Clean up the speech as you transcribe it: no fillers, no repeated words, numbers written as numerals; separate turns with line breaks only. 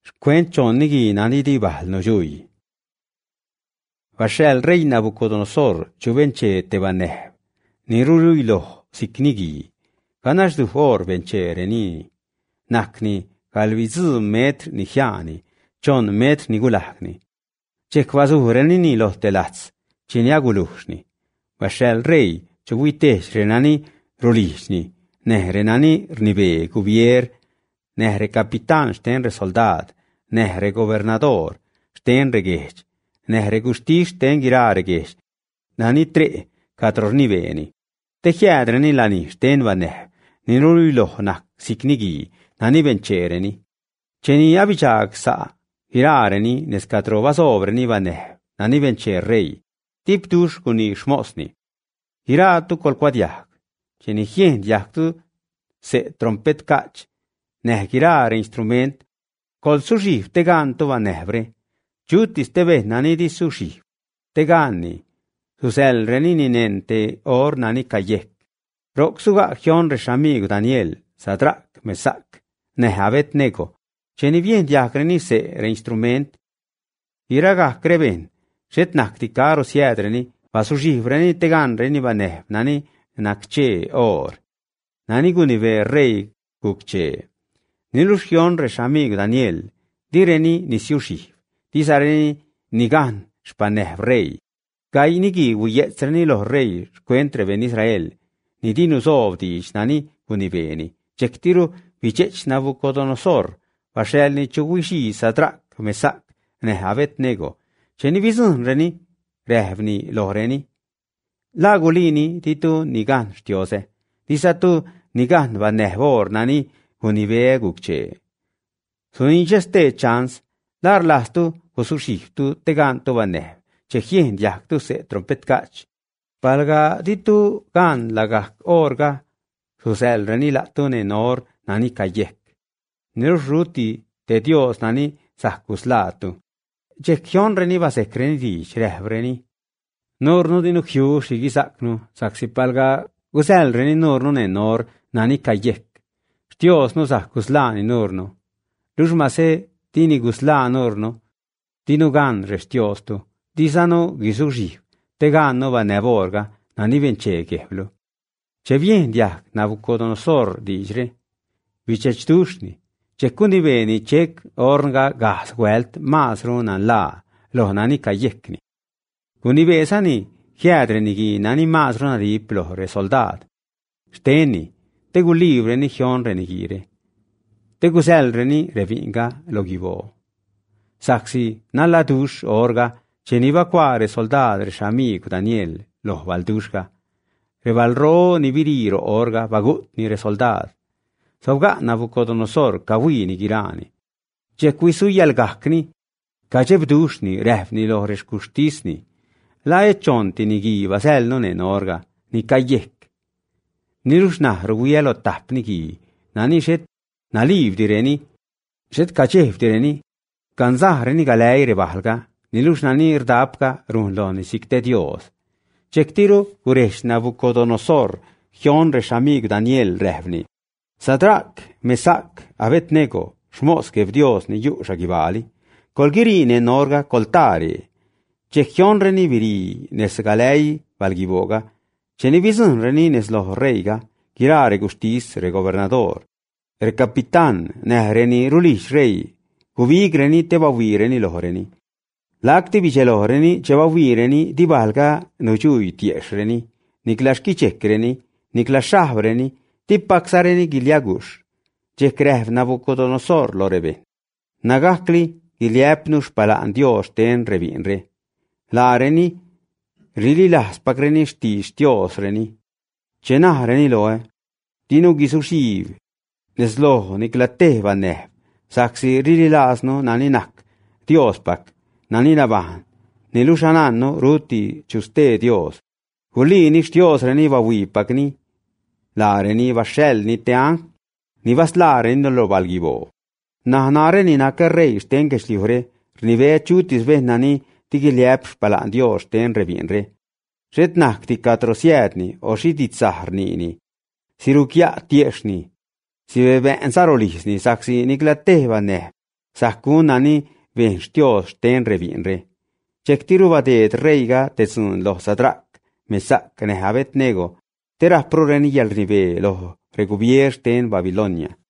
Shcuenchonnigi nani di bal no jui. Vashel rey Nabucodonosor chuvenche te vaneh. Ni ruruilo siknigi. Ganash du for venchere ni. Nakni galvizu metr ni hiani. Chon metr ni gulahni. Chekvazureni ni los telats. Chiniagulushni. Vashel rey chuguitesh renani rulishni. Nehrenani rnive guvier. Nehre capitan stenre soldad. Nehre gobernador stenre gech. Nehre gustish sten girare gech. Nani tre katrorniveni. Te hiedreni lani sten vaneh. Niruliloh nak siknigi. Nani vencereni. Ceni abijag sa. Girareni neskatrova sovreni vaneh. Nani vencer rei. Tiptush kuni shmosni. Giratu kolquadiak. Ceni hien diactu se trompet cach. Neh girare instrument. Col sushif te ganto vanevre. Giutis te nani di sushif. Te ganni. Susel renini nente or nani kayek. Rok suga hion reshamigo Daniel. Sadrak mesak. Neh avet nego. Ceni vien diacreni se re instrument. Iraga creven. Shet nakti caro siedreni. Va sushifreni te ganreni vanev. Nani nakche or. Nani gunive rei gukche. Nilushion reshamig Daniel, direni nisiushif, disareni nigan spanev rey. Gai nigi uyetzreni los rey, squentre ven Israel, ni dinusov dish nani univeni, chektiru vichech Nabucodonosor, vashelni chuguishi Sadrak, Mesak, nehavet nego, cheni visun reni, rehvni loreni. Lagulini titu nigan stiose, disatu nigan vanehvor nani, unive gukche. Sunincheste chance, dar lastu, usushiftu, teganto vanev, chehien diactu se trompet cach. Palga ditu gan lagak orga, susel reni latun enor nani kayek. Nirus ruti de Dios nani sakuslatu. Chekion reni vasekreni dich rehreni. Nornu dinu hiu shigisaknu, saksipalga gusel reni nornu enor nani kayek. Dios no sa guslani norno. Lujmase tini gusla norno. Tinu gan restiostu. Disano gisuji. Te ganno va nevorga. Nani vence gehlu. Ce vien diac Nabucodonosor digre. Vicechtushni. Ce kundi veni cec ornga gas welt masrunan la. Lo nani kayekni. Kundi vesani. Hiedrenigi nani masruna riplo re soldat. Steni. Tegu livreni hion renigire. Tegu selreni revinga logivo. Saxi nalla dush orga ceniva quare soldad reshamik Daniel lo valdushga. Revalro ni viriro orga vagut ni resoldad. Sauga Nabucodonosor kawini girani. Ce qui sui algakni kajevdushni revni lo reskustisni. La echonti ni giva sel non en orga ni kayek. Nirushna ruguielo tapnigi, nani shet naliv direni, shet kachev direni, kanzahreni galei revalga, nilushna nirdapka runloni sikte Dios. Chektiru uresh Nabucodonosor, hion reshamig Daniel revni. Sadrak, Mesak, Avetnego, shmoskev Dios ni yushagivali, colgirine norga coltari. Chekion reni viri nes galei valgivoga, Ceni visun reni nes lo reiga, girare gustis re gobernador. Re capitan nehreni rulish rei, cuvig reni te vavireni lohoreni. Lacti vice lohoreni ce vavireni di valga nujui tieshreni, niklash reni, niklash shahreni, tipaxareni giliagush. Cekrev Nabucodonosor lo rebe. Nagakli giliepnush palan Dios ten revinre. La reni Rili las pagreni stios reni. Cena reni loe. Dinu gisushiv. Neslo niklate vanev. Saxi rili lasno nani nak. Dios pak. Nani navan. Nilushananno ruti chuste Dios. Hulini stios reni vawi pakni. La reni vashel ni teang. Ni vaslare no lo valgivo. Nahnare ni nakarrei stenges liure. Rnive chutis ve nani. Tigiliepsh palan Dios ten revinre. Shet nakti katrosiedni o shitit sahrnini. Sirukia tieshni. Si veben sarolisni saksi niklatevaneh. Sakunani ben Dios ten revinre. Chektiru badet reiga tesun lo Sadrach, Mesac ne Abednego, tera proreni yal ribe lo regubier ten Babilonia.